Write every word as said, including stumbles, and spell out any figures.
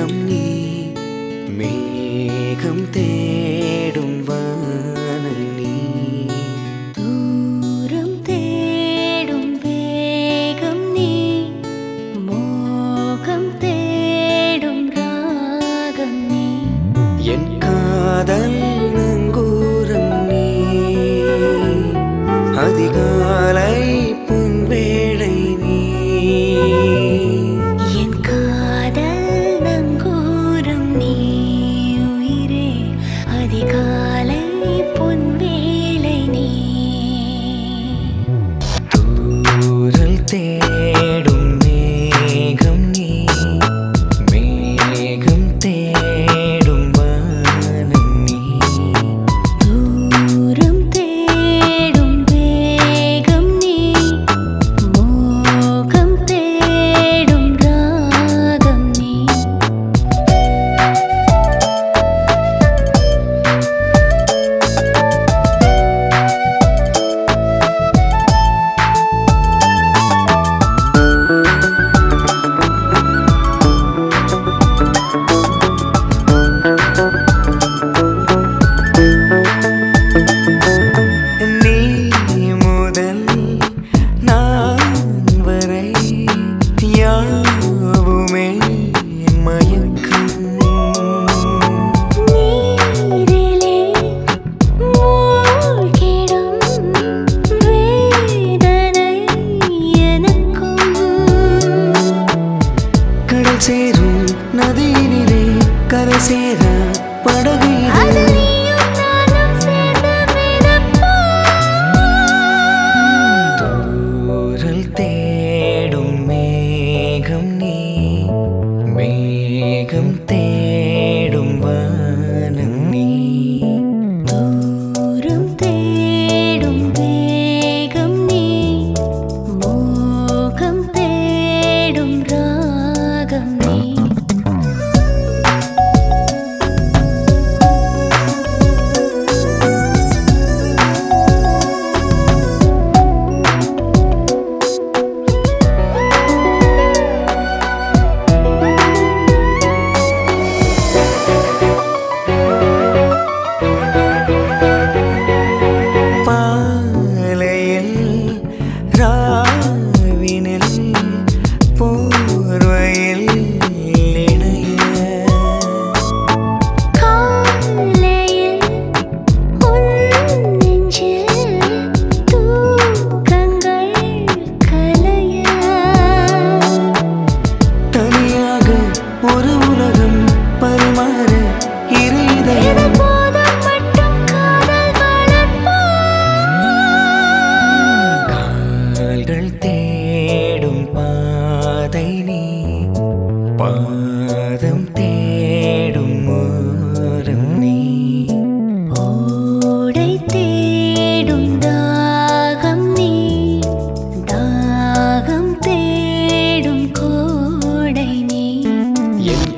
மேகம் நீ மேகம் தேடும் வானம் நீ தூரம் தேடும் வேகம் நீ மோகம் தேடும் ராகம் நீ என் காதல் நங்கூரம் நீ அதிகாலை பொன்வேளை நீ என் காதல் நங்கூரம் நீ உயிரே அதிகாலை பொன்வேளை நீ தூரல் தேடும் மேகம் நீ மேகம் தேடும் வானம் நீ தூரம் தேடும் வேகம் நீ மோகம் தேடும் ராகம் நீ நீ முதல் நான் வரை யாவுமே மயக்கம் நீரிலே மூழ்கிடும் வேதனை எனக்கும் கடல் சேரும் நதியினிலே கரை சேர படகு அது நீயும் நானும் சேர்ந்து மிதப்போம் தூரல் தேடும் மேகம் நீ மேகம் தேடும் வானம் நீ தூரம் தேடும் வேகம் நீ மோகம் தேடும் ராகம் நீ பாலையில் ராவினில் போர்வையில் இணைய காலையில் உன் நெஞ்சில் தூக்கங்கள் கலைய தனியாக ஒரு உலகம் பரிமாற இரு இதயம் இருபோதும் மட்டும் காதல் வளர்ப்போம் கால்கள் தேடும் பாதை நீ பாதம் தேடும் ஓரம் நீ ஓடை தேடும் தாகம் நீ தாகம் தேடும் கோடை நீ என்